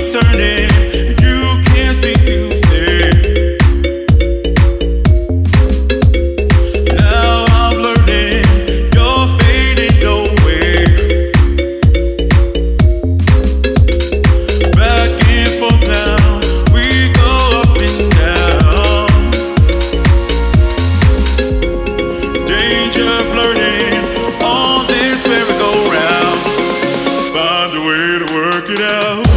turning, you can't seem to stay. Now I'm learning, you're fading away. Back and forth now, we go up and down. Danger flirting, all this merry-go-round. Find a way to work it out.